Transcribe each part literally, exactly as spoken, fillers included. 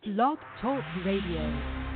Blog Talk Radio.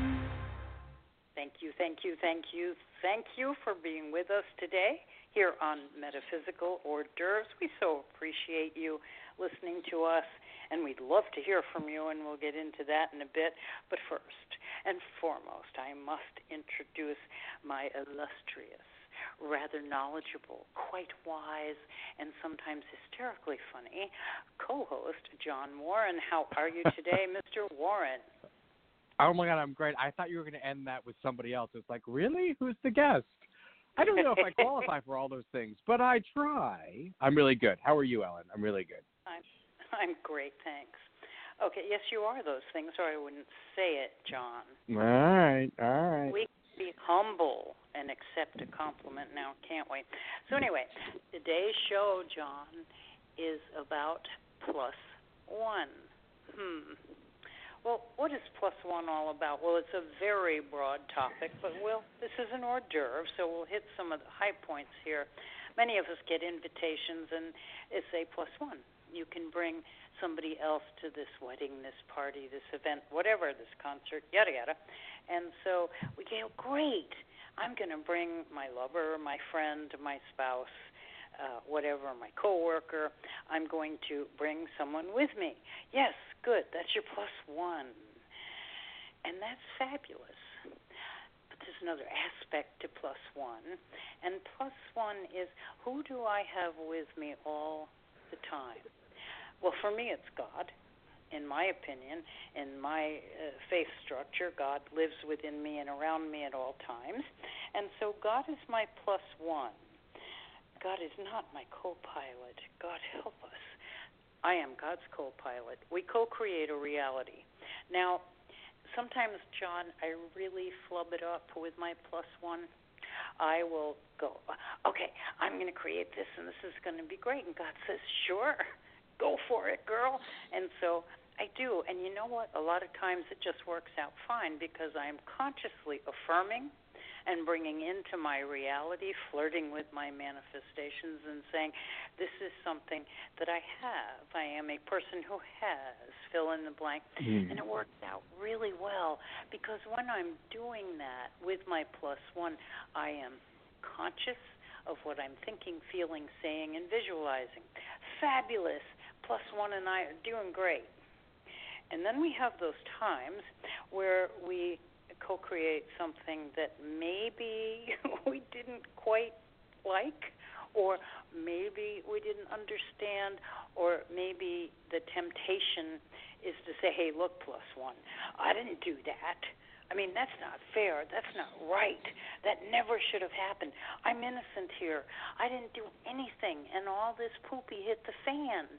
Thank you, thank you, thank you, thank you for being with us today here on Metaphysical Hors d'oeuvres. We so appreciate you listening to us, and we'd love to hear from you, and we'll get into that in a bit. But first and foremost, I must introduce my illustrious, rather knowledgeable, quite wise, and sometimes hysterically funny co-host, John Warren. How are you today, Mister Warren? Oh, my God, I'm great. I thought you were going to end that with somebody else. It's like, really? Who's the guest? I don't know if I qualify for all those things, but I try. I'm really good. How are you, Ellen? I'm really good. I'm, I'm great, thanks. Okay, yes, you are those things, or I wouldn't say it, John. All right, all right. We can be humble and accept a compliment now, can't we? So anyway, today's show, John, is about plus one. Hmm. Well, what is plus one all about? Well, it's a very broad topic, but we'll, this is an hors d'oeuvre, so we'll hit some of the high points here. Many of us get invitations, and it's a plus one. You can bring somebody else to this wedding, this party, this event, whatever, this concert, yada, yada. And so we go, great, I'm going to bring my lover, my friend, my spouse, Uh, whatever, my coworker, I'm going to bring someone with me. Yes, good, that's your plus one. And that's fabulous. But there's another aspect to plus one. And plus one is, who do I have with me all the time? Well, for me, it's God. In my opinion, in my uh, faith structure, God lives within me and around me at all times. And so God is my plus one. God is not my co-pilot. God help us. I am God's co-pilot. We co-create a reality. Now, sometimes, John, I really flub it up with my plus one. I will go, okay, I'm going to create this, and this is going to be great. And God says, sure, go for it, girl. And so I do. And you know what? A lot of times it just works out fine because I am consciously affirming and bringing into my reality, flirting with my manifestations and saying, this is something that I have. I am a person who has, fill in the blank. Mm. And it works out really well because when I'm doing that with my plus one, I am conscious of what I'm thinking, feeling, saying, and visualizing. Fabulous. Plus one and I are doing great. And then we have those times where we co-create something that maybe we didn't quite like, or maybe we didn't understand, or maybe the temptation is to say, hey, look, plus one, I didn't do that. I mean, that's not fair. That's not right. That never should have happened. I'm innocent here. I didn't do anything, and all this poopy hit the fan.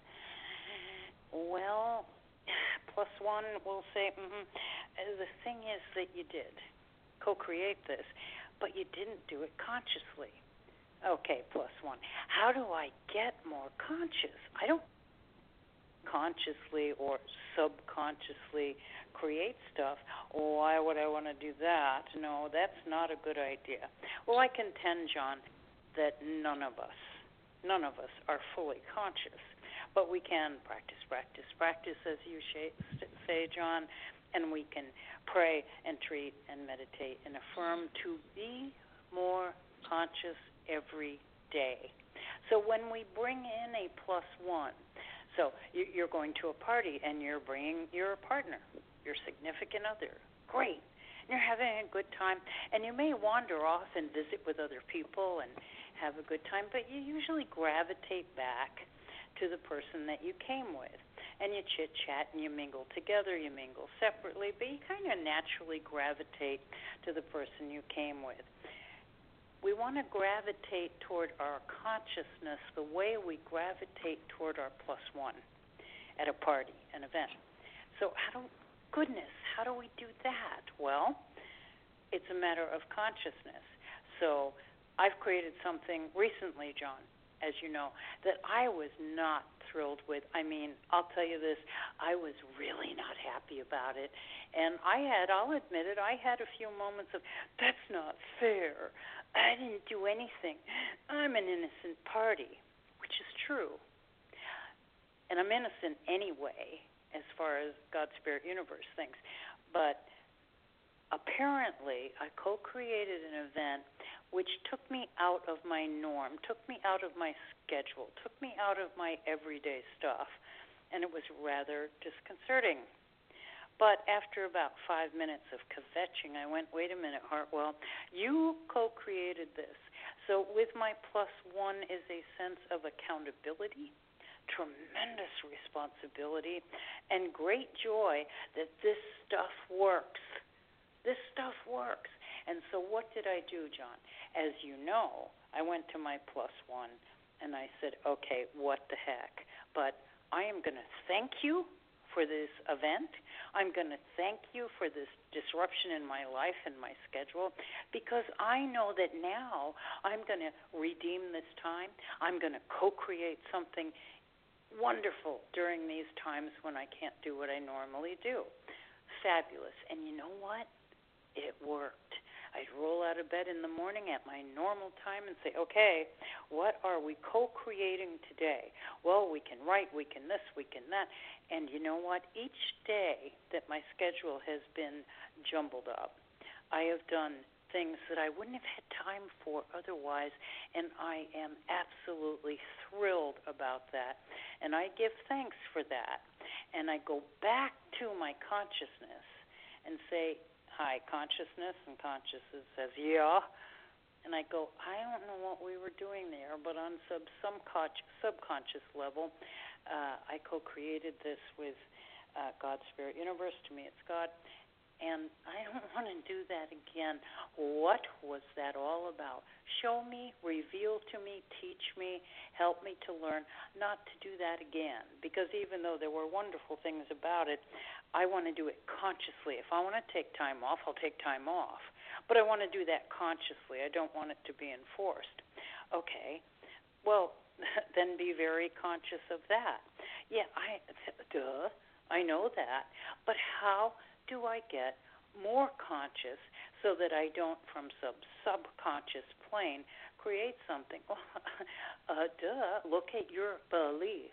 Well, plus one will say, mm-hmm. The thing is that you did co-create this, but you didn't do it consciously. Okay, plus one. How do I get more conscious? I don't consciously or subconsciously create stuff. Why would I want to do that? No, that's not a good idea. Well, I contend, John, that none of us, none of us are fully conscious. But we can practice, practice, practice, as you say, John, and we can pray and treat and meditate and affirm to be more conscious every day. So when we bring in a plus one, so you're going to a party and you're bringing your partner, your significant other, great. And you're having a good time, and you may wander off and visit with other people and have a good time, but you usually gravitate back to the person that you came with. And you chit-chat and you mingle together, you mingle separately, but you kind of naturally gravitate to the person you came with. We want to gravitate toward our consciousness the way we gravitate toward our plus one at a party, an event. So how do, goodness, how do we do that? Well, it's a matter of consciousness. So I've created something recently, John, as you know, that I was not thrilled with. I mean, I'll tell you this, I was really not happy about it. And I had, I'll admit it, I had a few moments of, that's not fair. I didn't do anything. I'm an innocent party, which is true. And I'm innocent anyway. as far as God, Spirit, Universe thinks. But apparently, I co-created an event which took me out of my norm, took me out of my schedule, took me out of my everyday stuff, and it was rather disconcerting. But after about five minutes of kvetching, I went, wait a minute, Hartwell, you co-created this. So with my plus one is a sense of accountability, tremendous responsibility, and great joy that this stuff works. This stuff works. And so what did I do, John? As you know, I went to my plus one, and I said, okay, what the heck? But I am going to thank you for this event. I'm going to thank you for this disruption in my life and my schedule, because I know that now I'm going to redeem this time. I'm going to co-create something wonderful during these times when I can't do what I normally do. Fabulous. And you know what? It worked. I'd roll out of bed in the morning at my normal time and say, okay, what are we co-creating today? Well, we can write, we can this, we can that. And you know what? Each day that my schedule has been jumbled up, I have done things that I wouldn't have had time for otherwise, and I am absolutely thrilled about that. And I give thanks for that. And I go back to my consciousness and say, hi, consciousness, and consciousness says, yeah. And I go, I don't know what we were doing there, but on sub subconscious, subconscious level, uh, I co-created this with uh, God, Spirit, Universe. To me, it's God. And I don't want to do that again. What was that all about? Show me, reveal to me, teach me, help me to learn not to do that again. Because even though there were wonderful things about it, I want to do it consciously. If I want to take time off, I'll take time off. But I want to do that consciously. I don't want it to be enforced. Okay, well, then be very conscious of that. Yeah, I, duh, I know that. But how do I get more conscious so that I don't, from sub subconscious plane, create something? Well, uh, duh, look at your beliefs.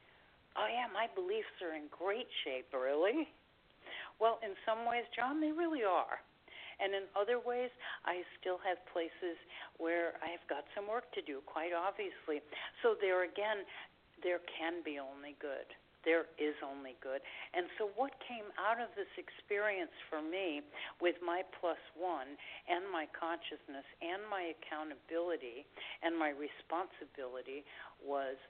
Oh, yeah, my beliefs are in great shape, really? Well, in some ways, John, they really are. And in other ways, I still have places where I've got some work to do, quite obviously. So there again, there can be only good. There is only good. And so what came out of this experience for me with my plus one and my consciousness and my accountability and my responsibility was,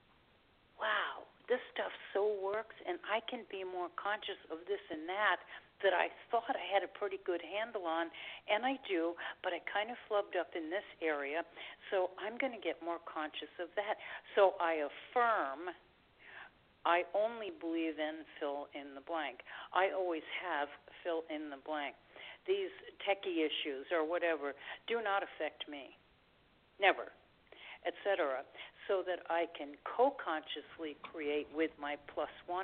wow, this stuff so works, and I can be more conscious of this and that that I thought I had a pretty good handle on, and I do, but I kind of flubbed up in this area, so I'm going to get more conscious of that. So I affirm I only believe in fill in the blank. I always have fill in the blank. These techie issues or whatever do not affect me, never, et cetera, so that I can co-consciously create with my plus one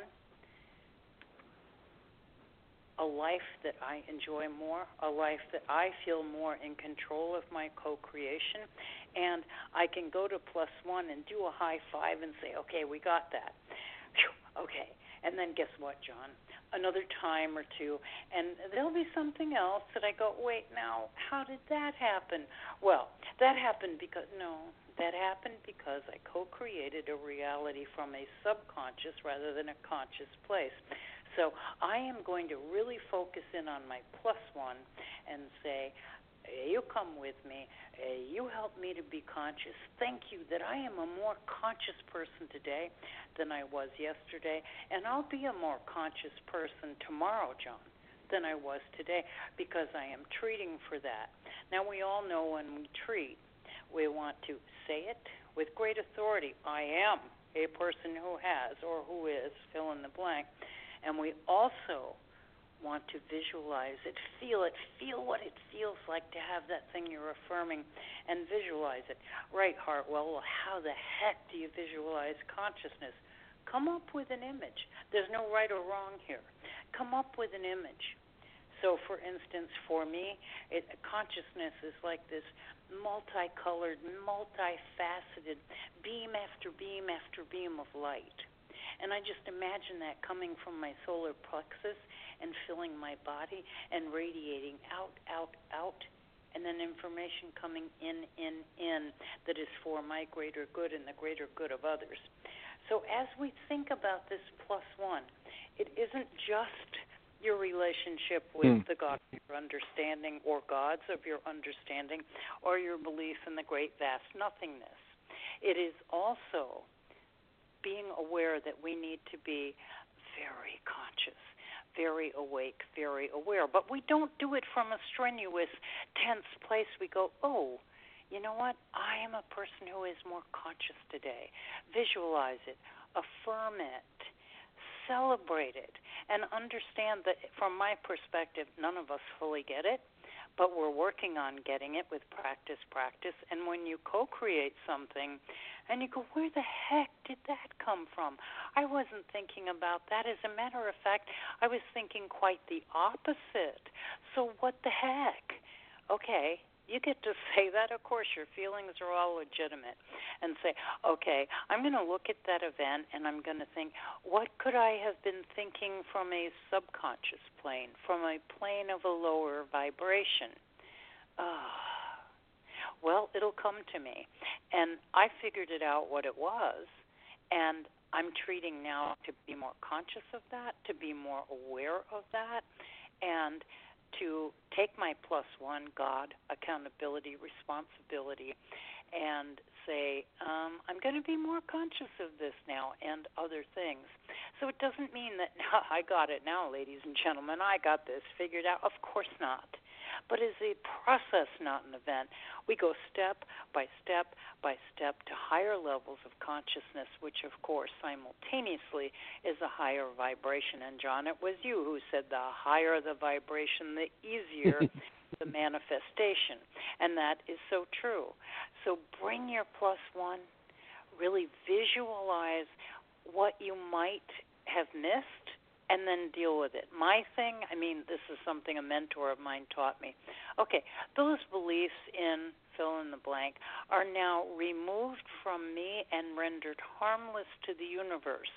a life that I enjoy more, a life that I feel more in control of my co-creation, and I can go to plus one and do a high five and say, okay, we got that. Okay, and then guess what, John? Another time or two, and there'll be something else that I go, wait, now, how did that happen? Well, that happened because, no, that happened because I co-created a reality from a subconscious rather than a conscious place. So I am going to really focus in on my plus one and say, you come with me, you help me to be conscious. Thank you that I am a more conscious person today than I was yesterday, and I'll be a more conscious person tomorrow, John, than I was today, because I am treating for that. Now, we all know when we treat, we want to say it with great authority. I am a person who has or who is, fill in the blank, and we also want to visualize it, feel it, feel what it feels like to have that thing you're affirming, and visualize it. Right, Hartwell, well, how the heck do you visualize consciousness? Come up with an image. There's no right or wrong here. Come up with an image. So, for instance, for me, it, consciousness is like this multicolored, multifaceted beam after beam after beam of light. And I just imagine that coming from my solar plexus and filling my body and radiating out, out, out, and then information coming in, in, in that is for my greater good and the greater good of others. So as we think about this plus one, it isn't just your relationship with mm. the God of your understanding or gods of your understanding or your belief in the great vast nothingness. It is also being aware that we need to be very conscious, very awake, very aware. But we don't do it from a strenuous, tense place. We go, oh, you know what? I am a person who is more conscious today. Visualize it, affirm it, celebrate it, and understand that from my perspective, none of us fully get it, but we're working on getting it with practice, practice. And when you co-create something and you go, where the heck did that come from? I wasn't thinking about that. As a matter of fact, I was thinking quite the opposite. So what the heck? Okay. You get to say that. Of course, your feelings are all legitimate. And say, okay, I'm going to look at that event and I'm going to think, what could I have been thinking from a subconscious plane, from a plane of a lower vibration? Uh, well, it'll come to me. And I figured it out what it was. And I'm treating now to be more conscious of that, to be more aware of that, and to take my plus one, God, accountability, responsibility, and say, um, I'm going to be more conscious of this now and other things. So it doesn't mean that now I got it now, ladies and gentlemen, I got this figured out. Of course not. But it's a process, not an event. We go step by step by step to higher levels of consciousness, which, of course, simultaneously is a higher vibration. And, John, it was you who said the higher the vibration, the easier the manifestation. And that is so true. So bring your plus one. Really visualize what you might have missed, and then deal with it. My thing, I mean, this is something a mentor of mine taught me. Okay, those beliefs in fill in the blank are now removed from me and rendered harmless to the universe.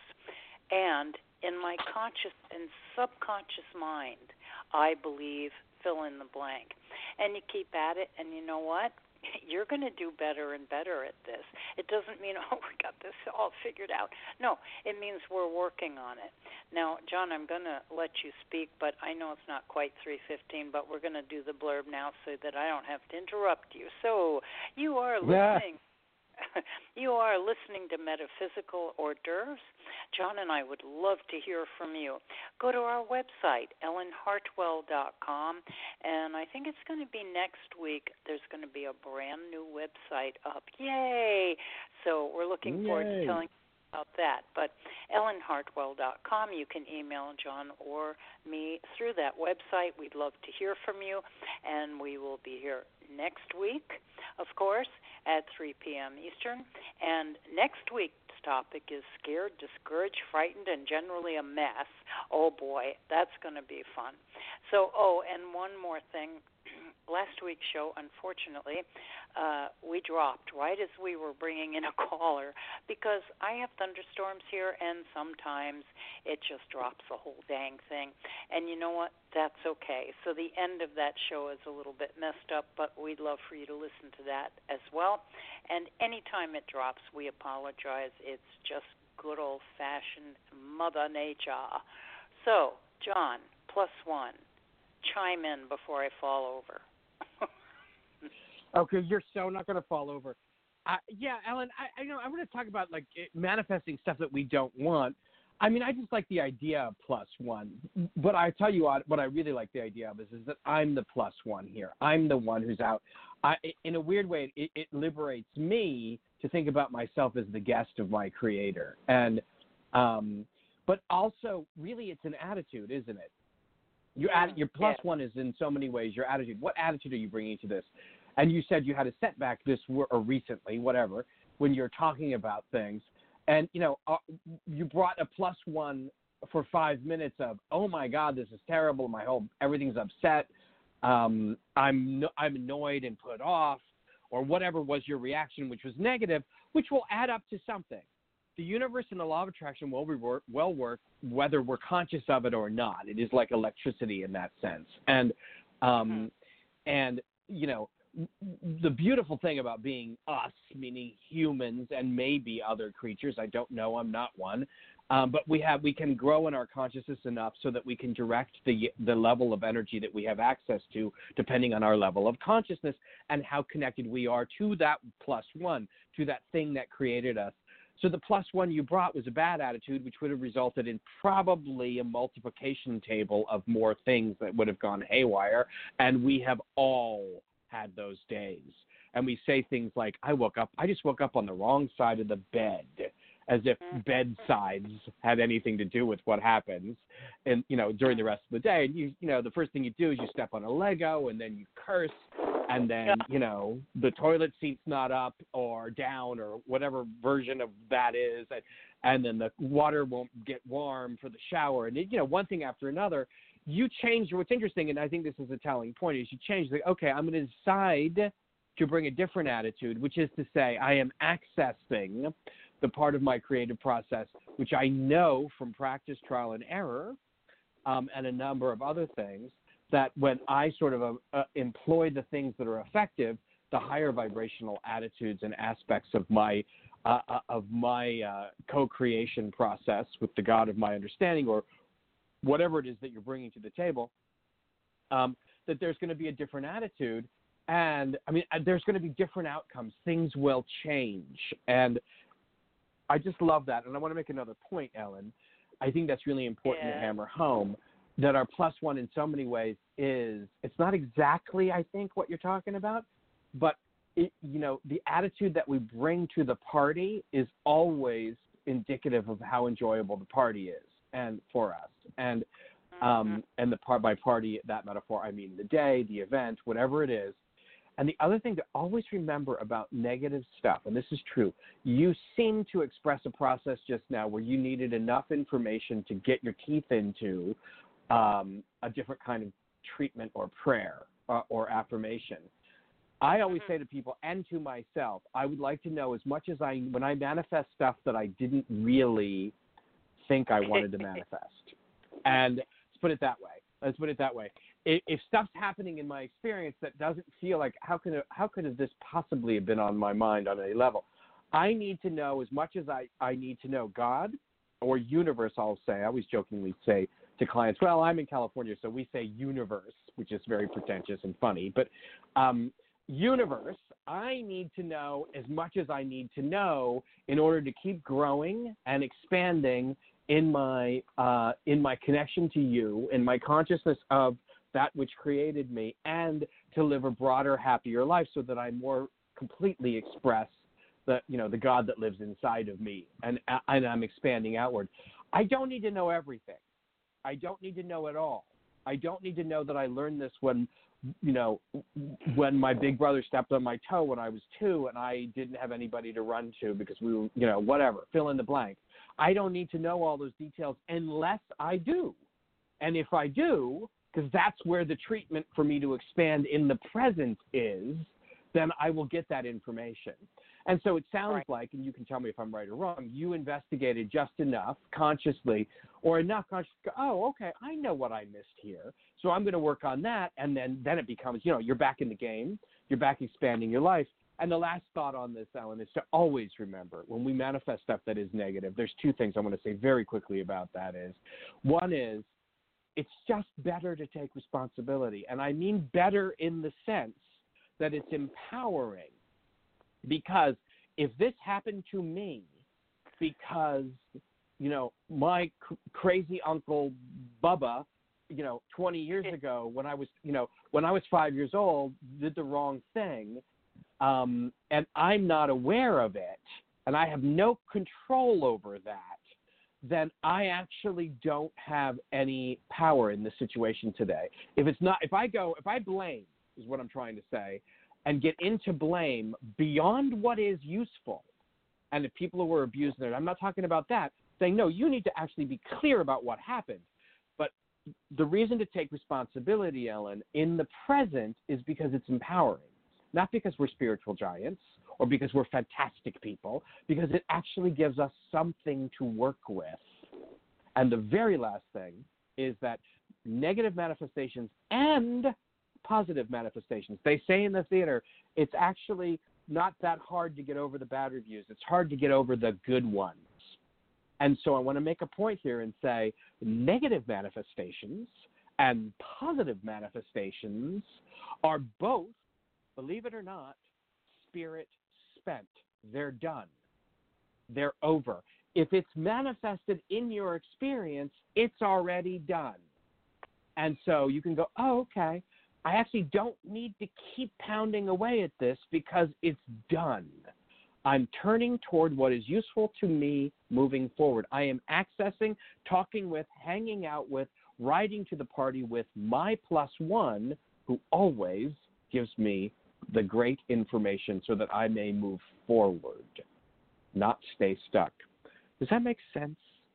And in my conscious and subconscious mind, I believe fill in the blank. And you keep at it, and you know what? You're going to do better and better at this. It doesn't mean, oh, we got this all figured out. No, it means we're working on it. Now, John, I'm going to let you speak, but I know it's not quite three fifteen, but we're going to do the blurb now so that I don't have to interrupt you. So you are listening. Yeah. You are listening to Metaphysical Hors d'oeuvres. John and I would love to hear from you. Go to our website, ellen hartwell dot com, and I think it's going to be next week. There's going to be a brand new website up. Yay! So we're looking Yay. forward to telling you about that. But ellen hartwell dot com, you can email John or me through that website. We'd love to hear from you, and we will be here next week, of course, at three p.m. Eastern. And next week's topic is scared, discouraged, frightened, and generally a mess. Oh, boy, that's going to be fun. So, oh, and one more thing. Last week's show, unfortunately, uh, we dropped right as we were bringing in a caller because I have thunderstorms here, and sometimes it just drops the whole dang thing. And you know what? That's okay. So the end of that show is a little bit messed up, but we'd love for you to listen to that as well. And anytime it drops, we apologize. It's just good old-fashioned Mother Nature. So, John, plus one, chime in before I fall over. Okay, you're so not going to fall over. Uh, yeah, Ellen, I, I know I'm going to talk about like it, manifesting stuff that we don't want. I mean, I just like the idea of plus one. But I tell you what, what I really like the idea of is, is that I'm the plus one here. I'm the one who's out. I, in a weird way, it, it liberates me to think about myself as the guest of my creator. And, um, but also, really, it's an attitude, isn't it? Your, yeah, atti- your plus yeah. one is in so many ways your attitude. What attitude are you bringing to this? And you said you had a setback this or recently, whatever, when you're talking about things. And, you know, uh, you brought a plus one for five minutes of, oh, my God, this is terrible. My whole everything's upset. Um, I'm no, I'm annoyed and put off, or whatever was your reaction, which was negative, which will add up to something. the universe and the law of attraction will work, well work whether we're conscious of it or not. It is like electricity in that sense. And, um, mm-hmm. and you know, the beautiful thing about being us, meaning humans and maybe other creatures, I don't know, I'm not one, um, but we have we can grow in our consciousness enough so that we can direct the the level of energy that we have access to, depending on our level of consciousness and how connected we are to that plus one, to that thing that created us. So the plus one you brought was a bad attitude, which would have resulted in probably a multiplication table of more things that would have gone haywire, and we have all had those days. And we say things like, I woke up, I just woke up on the wrong side of the bed, as if bedsides had anything to do with what happens, and you know, during the rest of the day. And you, you know, the first thing you do is you step on a Lego, and then you curse, and then you know the toilet seat's not up or down or whatever version of that is, and, and then the water won't get warm for the shower, and you know, one thing after another. You change. What's interesting, and I think this is a telling point, is you change the, okay, I'm going to decide to bring a different attitude, which is to say I am accessing the part of my creative process, which I know from practice, trial, and error, um, and a number of other things, that when I sort of uh, uh, employ the things that are effective, the higher vibrational attitudes and aspects of my uh, uh, of my uh, co-creation process with the God of my understanding, or whatever it is that you're bringing to the table, um, that there's going to be a different attitude. And, I mean, there's going to be different outcomes. Things will change. And I just love that. And I want to make another point, Ellen. I think that's really important yeah. to hammer home, that our plus one in so many ways is, it's not exactly, I think, what you're talking about, but, it, you know, the attitude that we bring to the party is always indicative of how enjoyable the party is. And for us, and um, and the part by party, that metaphor, I mean the day, the event, whatever it is. And the other thing to always remember about negative stuff, and this is true, you seem to express a process just now where you needed enough information to get your teeth into um, a different kind of treatment or prayer or, or affirmation. I always say to people and to myself, I would like to know as much as I, when I manifest stuff that I didn't really think I wanted to manifest. And let's put it that way. Let's put it that way. If, if stuff's happening in my experience that doesn't feel like, how could it, how could this possibly have been on my mind on any level? I need to know as much as I, I need to know God or universe, I'll say. I always jokingly say to clients, well, I'm in California, so we say universe, which is very pretentious and funny. But um, universe, I need to know as much as I need to know in order to keep growing and expanding in my uh, in my connection to you, in my consciousness of that which created me, and to live a broader, happier life, so that I more completely express the you know the God that lives inside of me, and and I'm expanding outward. I don't need to know everything. I don't need to know it all. I don't need to know that I learned this when you know when my big brother stepped on my toe when I was two, and I didn't have anybody to run to because we were you know whatever, fill in the blank. I don't need to know all those details unless I do. And if I do, because that's where the treatment for me to expand in the present is, then I will get that information. And so it sounds right. like, and you can tell me if I'm right or wrong, you investigated just enough consciously or enough consciously, oh, okay, I know what I missed here. So I'm going to work on that. And then, then it becomes, you know, you're back in the game. You're back expanding your life. And the last thought on this, Ellen, is to always remember when we manifest stuff that is negative, there's two things I want to say very quickly about that is, one is it's just better to take responsibility. And I mean better in the sense that it's empowering, because if this happened to me because, you know, my c- crazy uncle Bubba, you know, twenty years ago when I was, you know, when I was five years old, did the wrong thing, Um, and I'm not aware of it, and I have no control over that, then I actually don't have any power in this situation today. If it's not, if I go, if I blame, is what I'm trying to say, and get into blame beyond what is useful, and if people who are abusing it, I'm not talking about that, saying, no, you need to actually be clear about what happened. But the reason to take responsibility, Ellen, in the present is because it's empowering. not because we're spiritual giants or because we're fantastic people, because it actually gives us something to work with. And the very last thing is that negative manifestations and positive manifestations, they say in the theater, it's actually not that hard to get over the bad reviews. It's hard to get over the good ones. And so I want to make a point here and say negative manifestations and positive manifestations are both, believe it or not, spirit spent. They're done. They're over. If it's manifested in your experience, it's already done. And so you can go, oh, okay, I actually don't need to keep pounding away at this because it's done. I'm turning toward what is useful to me moving forward. I am accessing, talking with, hanging out with, riding to the party with my plus one, who always gives me the great information so that I may move forward, not stay stuck. Does that make sense?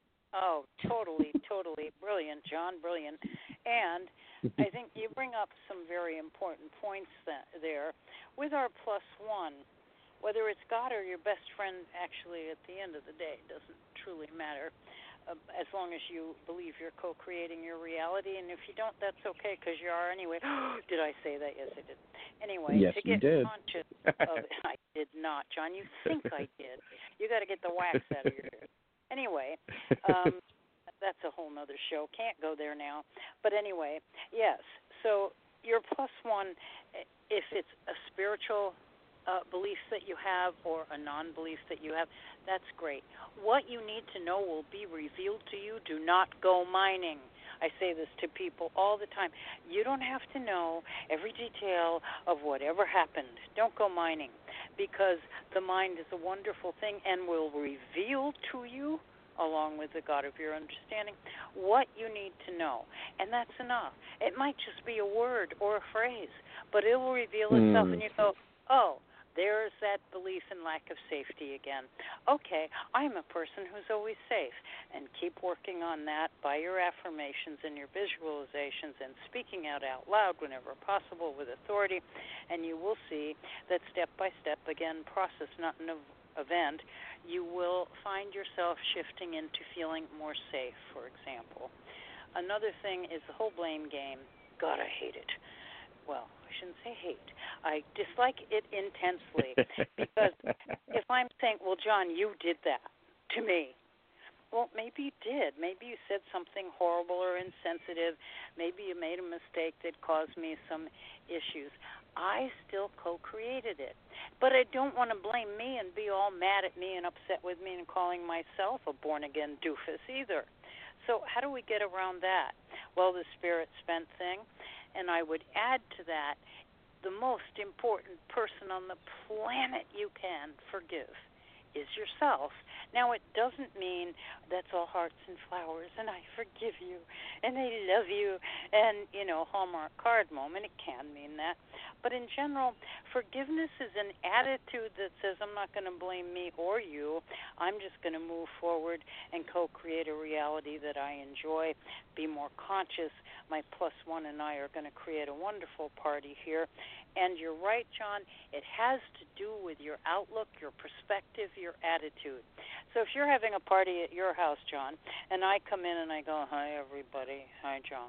Oh, totally, totally. Brilliant, John, brilliant. And I think you bring up some very important points that, there. With our plus one, whether it's God or your best friend, actually, at the end of the day, it doesn't truly matter, uh, as long as you believe you're co-creating your reality. And if you don't, that's okay, because you are anyway. Did I say that? Yes, I did. Anyway, yes, to get you did. conscious of it, I did not, John. You think I did. You got to get the wax out of your ears. Anyway, um, that's a whole nother show. Can't go there now. But anyway, yes. So your plus one, if it's a spiritual uh, belief that you have or a non-belief that you have, that's great. What you need to know will be revealed to you. Do not go mining. I say this to people all the time. You don't have to know every detail of whatever happened. Don't go mining, because the mind is a wonderful thing and will reveal to you, along with the God of your understanding, what you need to know. And that's enough. It might just be a word or a phrase, but it will reveal itself, mm. and you go, oh, there's that belief in lack of safety again. Okay, I'm a person who's always safe. And keep working on that by your affirmations and your visualizations and speaking out out loud whenever possible with authority, and you will see that step by step, again, process, not an event, you will find yourself shifting into feeling more safe, for example. Another thing is the whole blame game. God, I hate it. Well, I shouldn't say hate. I dislike it intensely, because if I'm saying, well, John, you did that to me, well, maybe you did. Maybe you said something horrible or insensitive. Maybe you made a mistake that caused me some issues. I still co-created it. But I don't want to blame me and be all mad at me and upset with me and calling myself a born-again doofus either. So how do we get around that? Well, the spirit spent thing. And I would add to that, the most important person on the planet you can forgive is yourself. Now, it doesn't mean that's all hearts and flowers and I forgive you and I love you and, you know, Hallmark card moment. It can mean that. But in general, forgiveness is an attitude that says, I'm not going to blame me or you. I'm just going to move forward and co-create a reality that I enjoy, be more conscious. My plus one and I are going to create a wonderful party here. And you're right, John, it has to do with your outlook, your perspective, your attitude. So if you're having a party at your house, John, and I come in and I go, hi, everybody. Hi, John.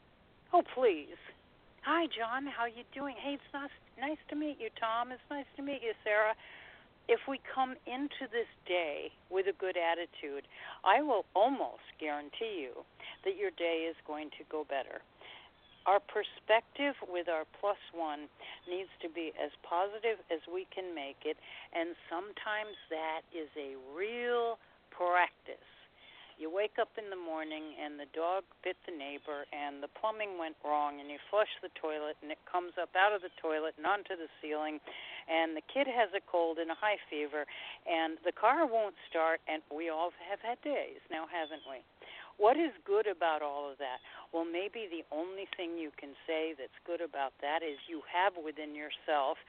Oh, please. Hi, John. How you doing? Hey, it's nice, nice to meet you, Tom. It's nice to meet you, Sarah. If we come into this day with a good attitude, I will almost guarantee you that your day is going to go better. Our perspective with our plus one needs to be as positive as we can make it, and sometimes that is a real practice. You wake up in the morning and the dog bit the neighbor and the plumbing went wrong and you flush the toilet and it comes up out of the toilet and onto the ceiling and the kid has a cold and a high fever and the car won't start, and we all have had days now, haven't we? What is good about all of that? Well, maybe the only thing you can say that's good about that is you have within yourself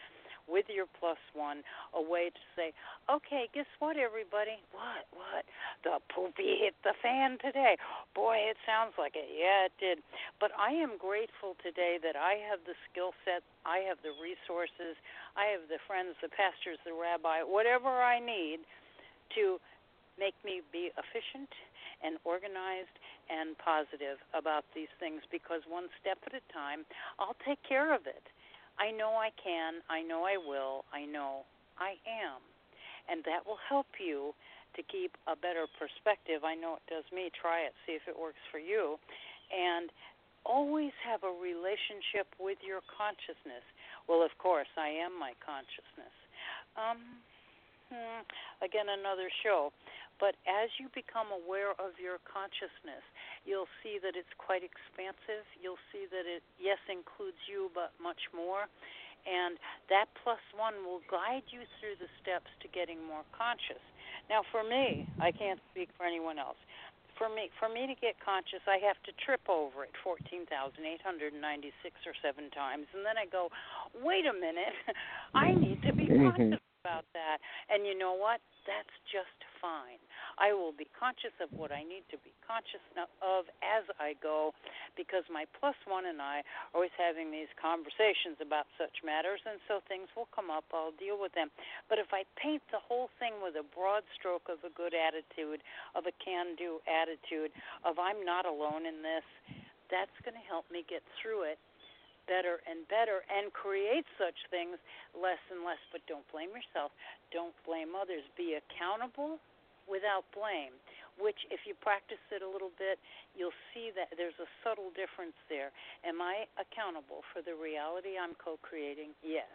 with your plus one, a way to say, okay, guess what, everybody? What, what? The poopy hit the fan today. Boy, it sounds like it. Yeah, it did. But I am grateful today that I have the skill set, I have the resources, I have the friends, the pastors, the rabbi, whatever I need to make me be efficient and organized and positive about these things, because one step at a time, I'll take care of it. I know I can. I know I will. I know I am. And that will help you to keep a better perspective. I know it does me. Try it. See if it works for you. And always have a relationship with your consciousness. Well, of course, I am my consciousness. Um, hmm, again, another show. But as you become aware of your consciousness, you'll see that it's quite expansive. You'll see that it, yes, includes you, but much more. And that plus one will guide you through the steps to getting more conscious. Now, for me, I can't speak for anyone else. For me, for me to get conscious, I have to trip over it fourteen thousand eight hundred ninety-six or seven times. And then I go, wait a minute, I need to be conscious about that. And you know what? That's just fine. I will be conscious of what I need to be conscious of as I go, because my plus one and I are always having these conversations about such matters, and so things will come up. I'll deal with them. But if I paint the whole thing with a broad stroke of a good attitude, of a can-do attitude, of I'm not alone in this, that's going to help me get through it better and better and create such things less and less. But don't blame yourself. Don't blame others. Be accountable without blame, which if you practice it a little bit, you'll see that there's a subtle difference there. Am I accountable for the reality I'm co-creating? Yes.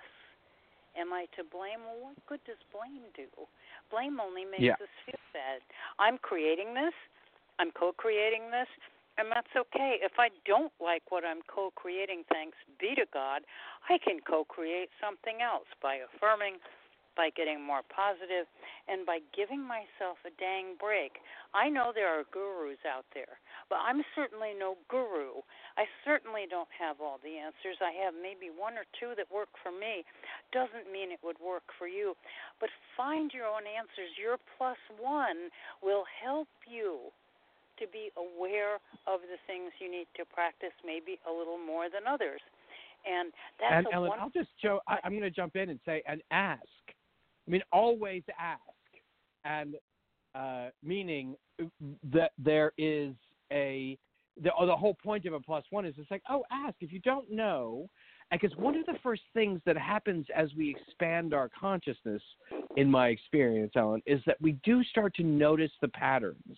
Am I to blame? Well, what good does blame do? Blame only makes yeah. us feel bad. I'm creating this. I'm co-creating this. And that's okay. If I don't like what I'm co-creating, thanks be to God, I can co-create something else by affirming, by getting more positive, and by giving myself a dang break. I know there are gurus out there, but I'm certainly no guru. I certainly don't have all the answers. I have maybe one or two that work for me. Doesn't mean it would work for you. But find your own answers. Your plus one will help you to be aware of the things you need to practice, maybe a little more than others. And that's and a Ellen, one- I'll just show, I, I'm going to jump in and say, and ask. I mean, always ask. And uh, meaning that there is a, the, oh, the whole point of a plus one is it's like, oh, ask. If you don't know, because one of the first things that happens as we expand our consciousness, in my experience, Ellen, is that we do start to notice the patterns.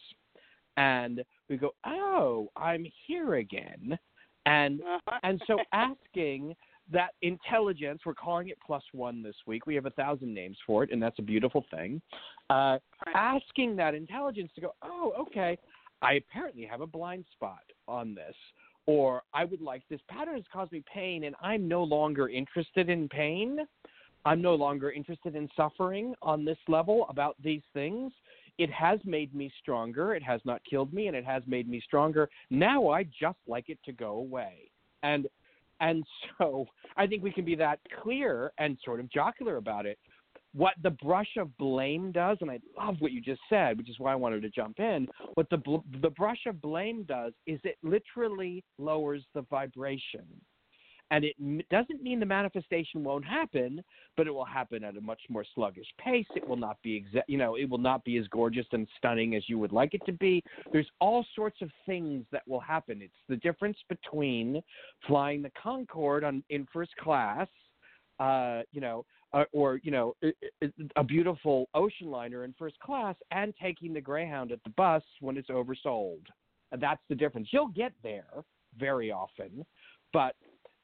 And we go, oh, I'm here again. And uh-huh. and so asking that intelligence, we're calling it plus one this week. We have a thousand names for it, and that's a beautiful thing. Uh, right. Asking that intelligence to go, oh, okay, I apparently have a blind spot on this. Or I would like, this pattern has caused me pain, and I'm no longer interested in pain. I'm no longer interested in suffering on this level about these things. It has made me stronger. It has not killed me, and it has made me stronger. Now I just like it to go away. And and so I think we can be that clear and sort of jocular about it. What the brush of blame does, and I love what you just said, which is why I wanted to jump in, what the the brush of blame does is it literally lowers the vibration. And it m- doesn't mean the manifestation won't happen, but it will happen at a much more sluggish pace. It will not be, exa- you know, it will not be as gorgeous and stunning as you would like it to be. There's all sorts of things that will happen. It's the difference between flying the Concorde on in first class, uh, you know, uh, or you know, a beautiful ocean liner in first class, and taking the Greyhound at the bus when it's oversold. And that's the difference. You'll get there very often, but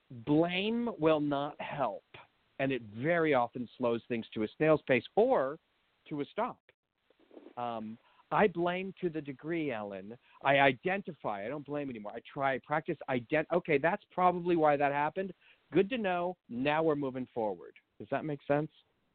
blame will not help, and it very often slows things to a snail's pace or to a stop. Um, I blame to the degree, Ellen. I identify. I don't blame anymore. I try, I practice, ident. Okay, that's probably why that happened. Good to know. Now we're moving forward. Does that make sense?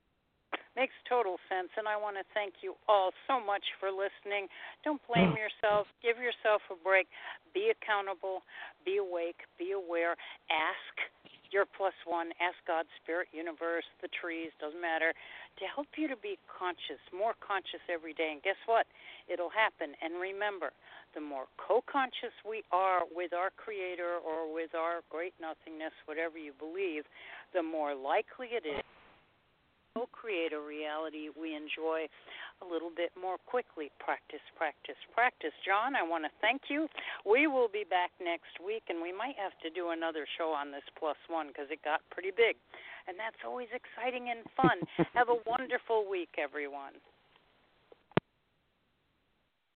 Makes total sense, and I want to thank you all so much for listening. Don't blame yourself. Give yourself a break. Be accountable. Be awake. Be aware. Ask. your plus one, ask God, Spirit, Universe, the trees, doesn't matter, to help you to be conscious, more conscious every day. And guess what? It'll happen. And remember, the more co-conscious we are with our Creator or with our great nothingness, whatever you believe, the more likely it is to create a reality we enjoy a little bit more quickly. Practice, practice, practice. John, I want to thank you. We will be back next week, and we might have to do another show on this plus one because it got pretty big. And that's always exciting and fun. Have a wonderful week, everyone.